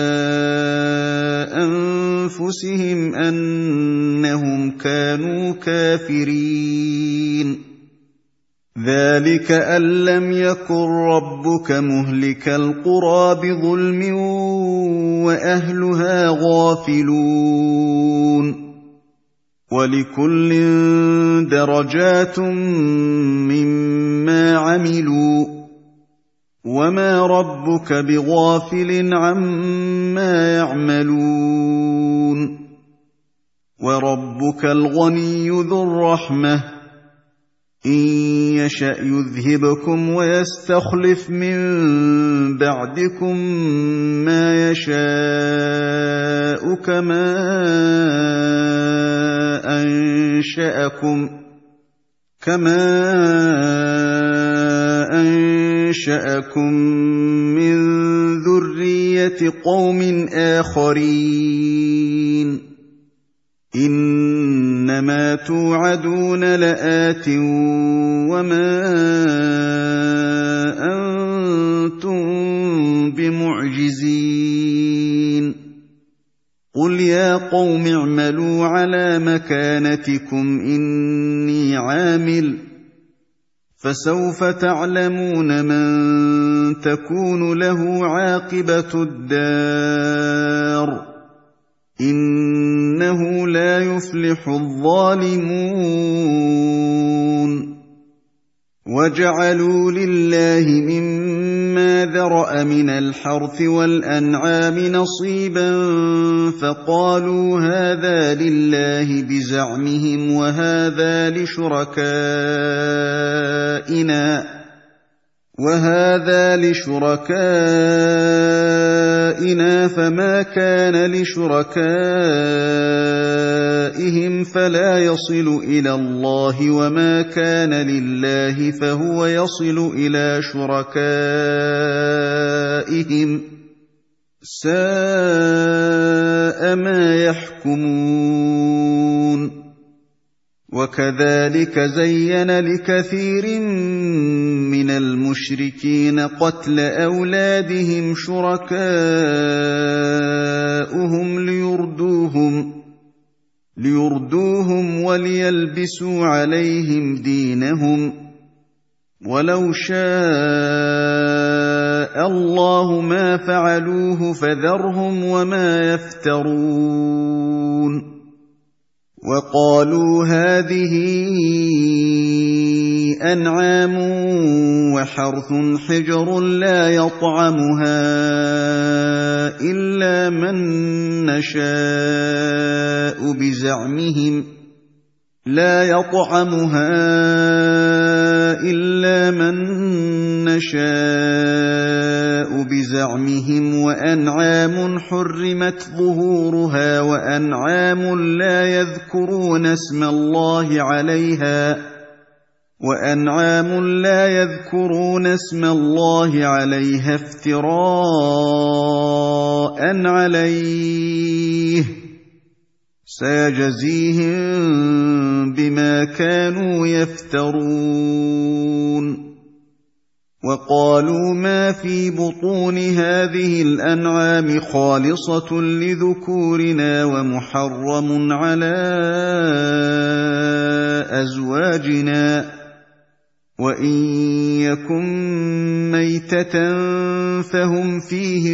أنفسهم أنهم كانوا كافرين ذلك أن لم يكن ربك مهلك القرى بظلم وأهلها غافلون ولكل درجات مما عملوا وما ربك بغافل عما يعملون وربك الغني ذو الرحمة إن يشأ يذهبكم ويستخلف من بعدكم ما يشاء كما أنشأكم كما أنشأكم من ذرية قوم آخرين إنما توعدون لآت وما أنتم بمعجزين قل يا قوم اعملوا على مكانتكم إني عامل فسوف تعلمون من تكون له عاقبة الدار إِنَّهُ لَا يُفْلِحُ الظَّالِمُونَ وَجَعَلُوا لِلَّهِ مِمَّا ذَرَأَ مِنَ الْحَرْثِ وَالْأَنْعَامِ نَصِيبًا فَقَالُوا هَٰذَا لِلَّهِ بِزَعْمِهِمْ وَهَٰذَا لِشُرَكَائِنَا وَهَٰذَا لِشُرَكَائِنَا فَمَا كَانَ لِشُرَكَائِهِمْ فَلَا يَصِلُ إِلَى اللَّهِ وَمَا كَانَ لِلَّهِ فَهُوَ يَصِلُ إِلَىٰ شُرَكَائِهِمْ ۗ سَاءَ مَا يَحْكُمُونَ وَكَذَٰلِكَ زَيَّنَ لِكَثِيرٍ مِّنَ الْمُشْرِكِينَ قَتْلَ أَوْلَادِهِمْ شُرَكَاؤُهُمْ لِيُرْدُوهُمْ لِيُرْدُوهُمْ وَلِيَلْبِسُوا عَلَيْهِمْ دِينَهُمْ ۖ وَلَوْ شَاءَ اللَّهُ مَا فَعَلُوهُ فَذَرْهُمْ وَمَا يَفْتَرُونَ وَقَالُوا هَٰذِهِ أَنْعَامٌ وَحَرْثٌ حِجْرٌ لَّا يَطْعَمُهَا إِلَّا مَن نَّشَاءُ بِزَعْمِهِمْ لا يطعمها إلا من نشاء بزعمهم وأنعام حرمت ظهورها وأنعام لا يذكرون اسم الله عليها وأنعام لا يذكرون اسم الله عليها افتراء عليه سيجزيهم بما كانوا يفترون وقالوا ما في بطون هذه الأنعام خالصة لذكورنا ومحرم على أزواجنا وإن يكن ميتة فهم فيه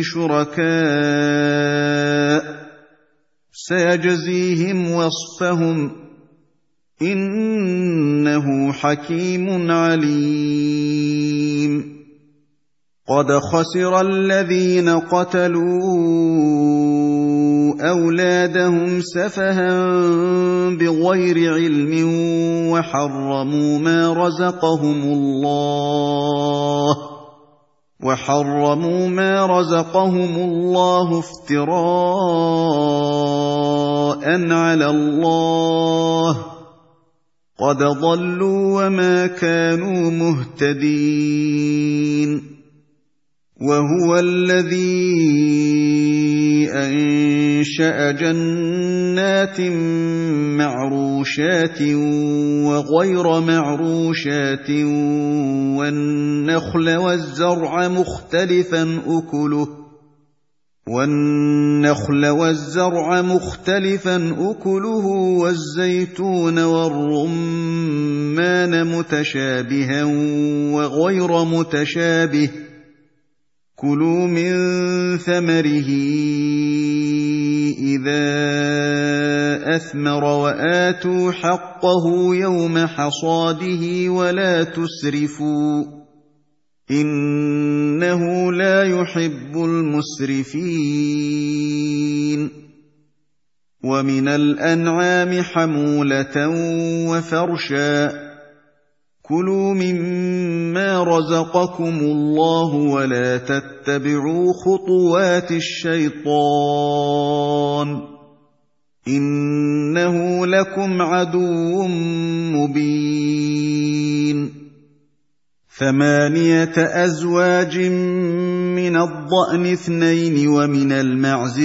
شركاء سيجزيهم وصفهم إنه حكيم عليم قد خسر الذين قتلوا أولادهم سفها بغير علم وحرموا ما رزقهم الله وحرموا ما رزقهم الله افتراء على الله قد ضلوا وما كانوا مهتدين وهو الذي أنشأ جنات معروشات وغير معروشات والنخل والزرع مختلفا أكله والنخل والزرع مختلفا أكله والزيتون والرمان متشابها وغير متشابه كلوا من ثمره إذا أثمر وآتوا حقه يوم حصاده ولا تسرفوا إنه لا يحب المسرفين ومن الأنعام حمولة وفرشا كلوا مما رزقكم الله ولا تتبعوا خطوات الشيطان إنه لكم عدو مبين ثمانية أزواج من الضأن اثنين ومن المعز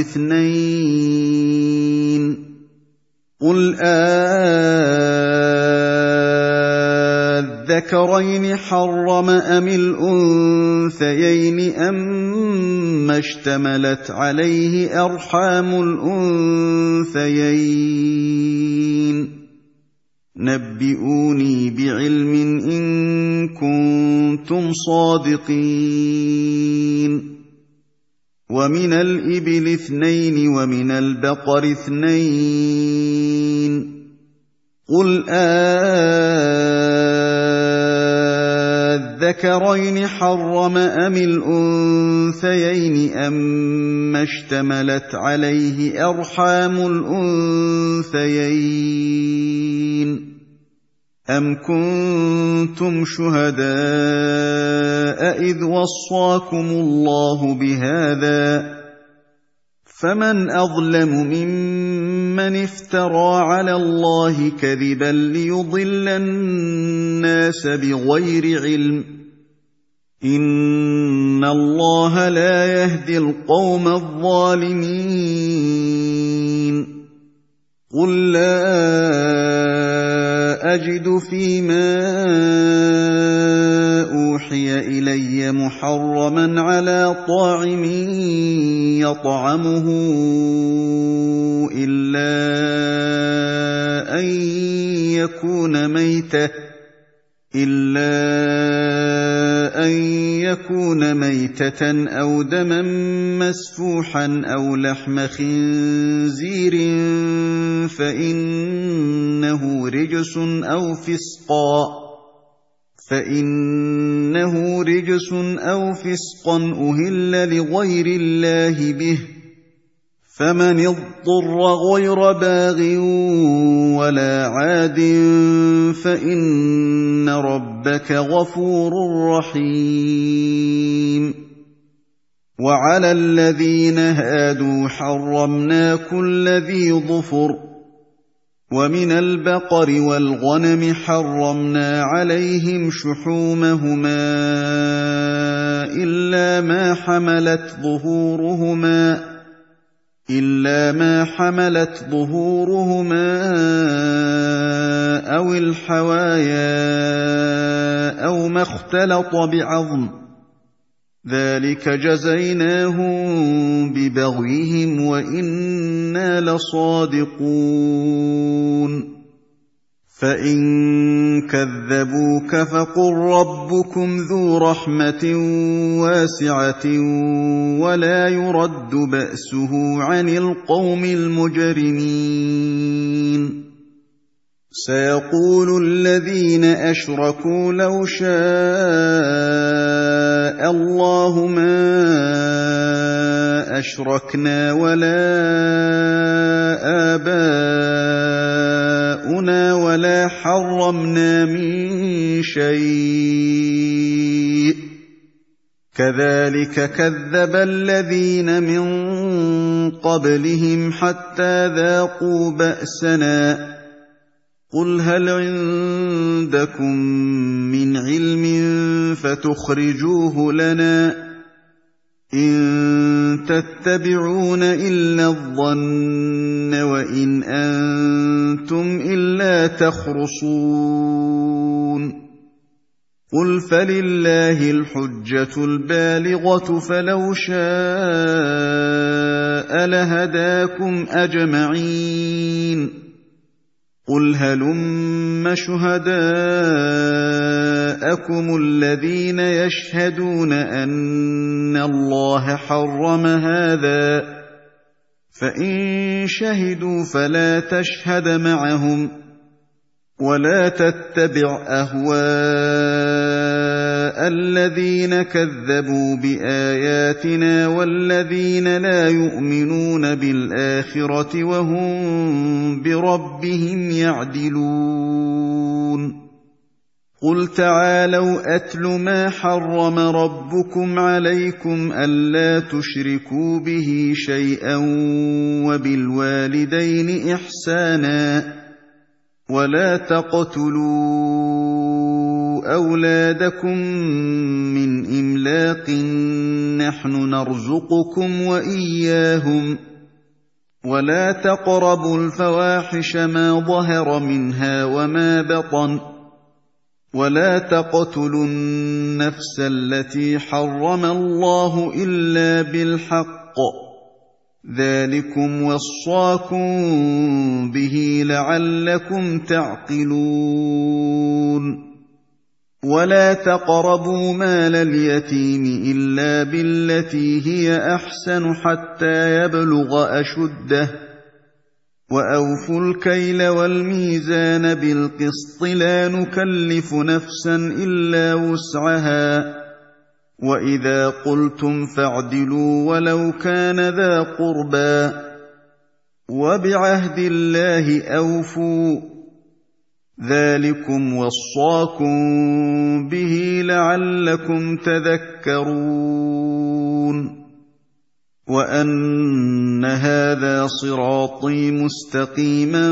اثنين قل أذكرين حرم أم الأنثيين أما اشتملت عليه أرحام الأنثيين نبئوني بعلم إن كنتم صادقين ومن الإبل اثنين ومن البقر اثنين قل آذكرين حرم أم الأنثيين أما اشتملت عليه أرحام الأنثيين أم كنتم شهداء إذ وصاكم الله بهذا فمن أظلم ممن افترى على الله كذبا ليضل الناس بغير علم إن الله لا يهدي القوم الظالمين قل لا أجد فيما أوحي إلي محرما على طاعم يطعمه إلا أن يكون ميتة إلا أن يكون ميتة أو دما مسفوحا أو لحم خنزير فإنه رجس أو فسقا فإنه رجس أو فسقا أهل لغير الله به فمن اضطر غير باغ ولا عاد فإن ربك غفور رحيم وعلى الذين هادوا حرمنا كل ذي ظفر ومن البقر والغنم حرمنا عليهم شحومهما إلا ما حملت ظهورهما إلا ما حملت ظهورهما أو الحوايا أو ما اختلط بعظم ذلك جزيناهم ببغيهم وإنا لصادقون فإن كذبوك فقل ربكم ذو رحمة واسعة ولا يرد بأسه عن القوم المجرمين سيقول الذين أشركوا لو شاء الله ما أشركنا ولا آباؤنا ولا حرمنا من شيء كذلك كذب الذين من قبلهم حتى ذاقوا بأسنا قل هل عندكم من علم فتخرجوه لنا إن تتبعون إلا الظن وإن أنتم إلا تخرصون قل فلله الحجة البالغة فلو شاء لهداكم أجمعين قل هلم شهداءكم الذين يشهدون أن الله حرم هذا فإن شهدوا فلا تشهد معهم ولا تتبع أهواء الذين كذبوا بآياتنا والذين لا يؤمنون بالآخرة وهم بربهم يعدلون قل تعالوا أتل ما حرم ربكم عليكم ألا تشركوا به شيئا وبالوالدين إحسانا ولا تقتلوا أولادكم من إملاق نحن نرزقكم وإياهم ولا تقربوا الفواحش ما ظهر منها وما بطن ولا تقتلوا النفس التي حرم الله إلا بالحق ذلكم وصاكم به لعلكم تعقلون ولا تقربوا مال اليتيم إلا بالتي هي أحسن حتى يبلغ أشده وأوفوا الكيل والميزان بالقسط لا نكلف نفسا إلا وسعها وإذا قلتم فاعدلوا ولو كان ذا قربى وبعهد الله أوفوا ذلكم وصاكم به لعلكم تذكرون وأن هذا صراطي مستقيما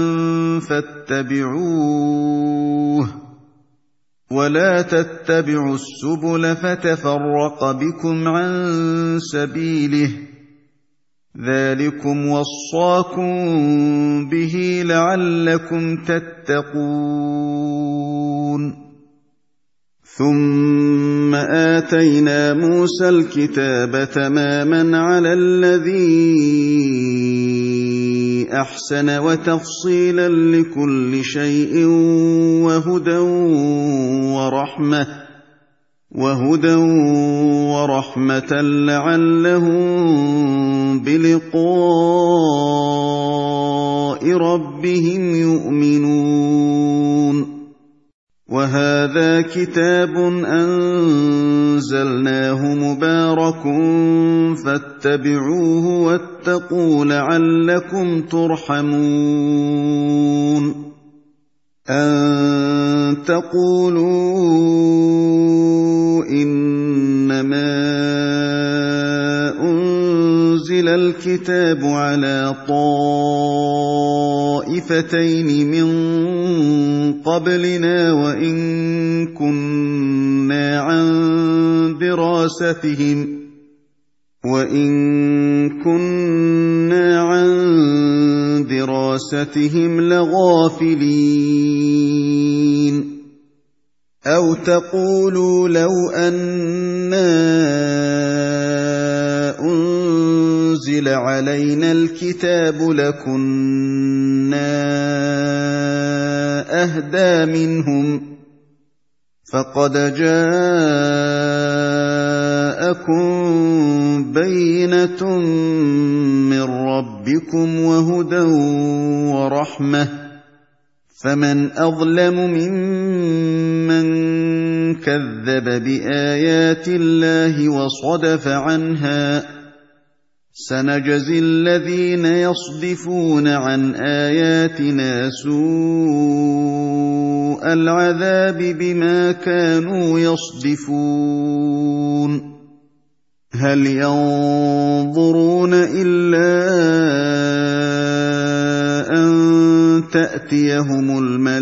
فاتبعوه ولا تتبعوا السبل فتفرق بكم عن سبيله ذلكم وصاكم به لعلكم تتقون ثم آتينا موسى الكتاب تماما على الذي أحسن وتفصيلا لكل شيء وهدى ورحمة وهدى ورحمة لعلهم بلقاء ربهم يؤمنون وهذا كتاب أنزلناه مبارك فاتبعوه واتقوا لعلكم ترحمون أن تقولوا إنما أنزل الكتاب على طائفتين من قبلنا وإن كنا عن دراستهم وإن كنا عن دراستهم لغافلين أو تقولوا لو أنا أنزل علينا الكتاب لكنا أهدى منهم فقد جاءكم بينة من ربكم وهدى ورحمة فمن أظلم ممن كذب بآيات الله وصدف عنها سنجزي الذين يصدفون عن آياتنا سوء العذاب بما كانوا يصدفون هل ينظرون إلا أن تأتيهم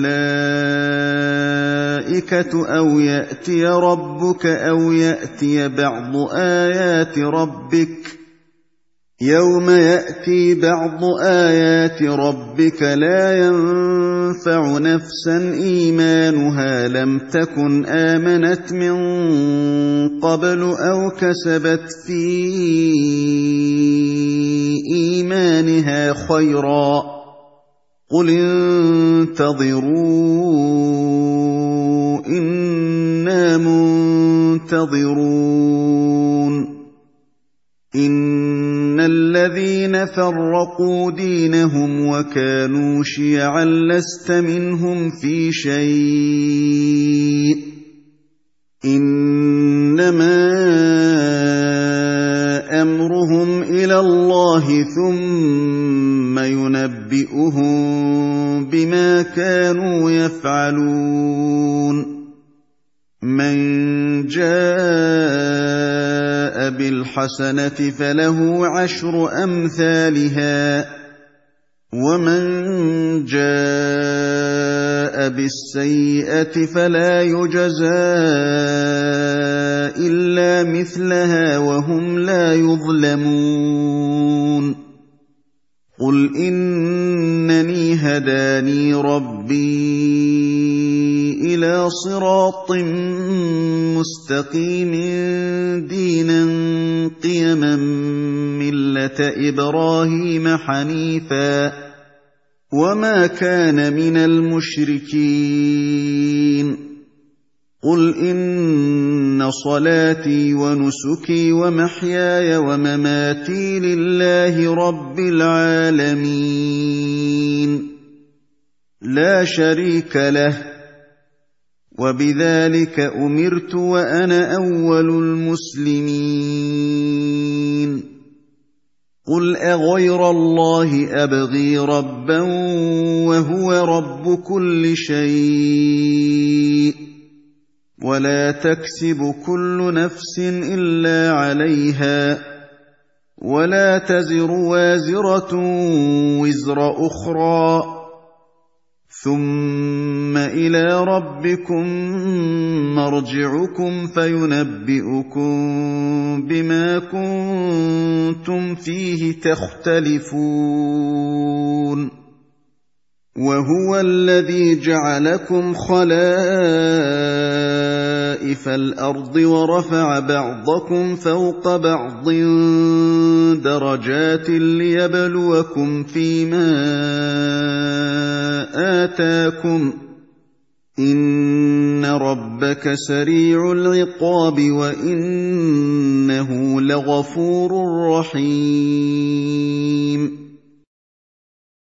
الملائكة أو يأتي ربك أو يأتي بعض آيات ربك يوم يأتي بعض آيات ربك لا ينفع نفسا إيمانها لم تكن آمنت من قبل أو كسبت في إيمانها خيرا قل انتظروا إنا منتظرون إن الذين فرقوا دينهم وكانوا شيعا لست منهم في شيء إنما أمرهم إلى الله ثم ينبئهم بما كانوا يفعلون من جاء بالحسنة فله عشر أمثالها ومن جاء بالسيئة فلا يجزى إلا مثلها وهم لا يظلمون قل إنني هداني ربي إلى صراط مستقيم دينا قيما ملة إبراهيم حنيفا وما كان من المشركين قُلْ إِنَّ صَلَاتِي وَنُسُكِي وَمَحْيَايَ وَمَمَاتِي لِلَّهِ رَبِّ الْعَالَمِينَ لَا شَرِيكَ لَهُ ۖ وَبِذَٰلِكَ أُمِرْتُ وَأَنَا أَوَّلُ الْمُسْلِمِينَ قُلْ أَغَيْرَ اللَّهِ أَبْغِي رَبًّا وَهُوَ رَبُّ كُلِّ شَيْءٍ وَلَا تَكْسِبُ كُلُّ نَفْسٍ إِلَّا عَلَيْهَا وَلَا تَزِرُ وَازِرَةٌ وِزْرَ أُخْرَىٰ ثُمَّ إِلَىٰ رَبِّكُم مَّرْجِعُكُمْ فَيُنَبِّئُكُم بِمَا كُنتُمْ فِيهِ تَخْتَلِفُونَ وَهُوَ الَّذِي جَعَلَكُمْ خَلَائِفَ الْأَرْضِ وَرَفَعَ بَعْضَكُمْ فَوْقَ بَعْضٍ دَرَجَاتٍ لِّيَبْلُوَكُمْ فِيمَا آتَاكُمْ ۗ إِنَّ رَبَّكَ سَرِيعُ الْعِقَابِ وَإِنَّهُ لَغَفُورٌ رَّحِيمٌ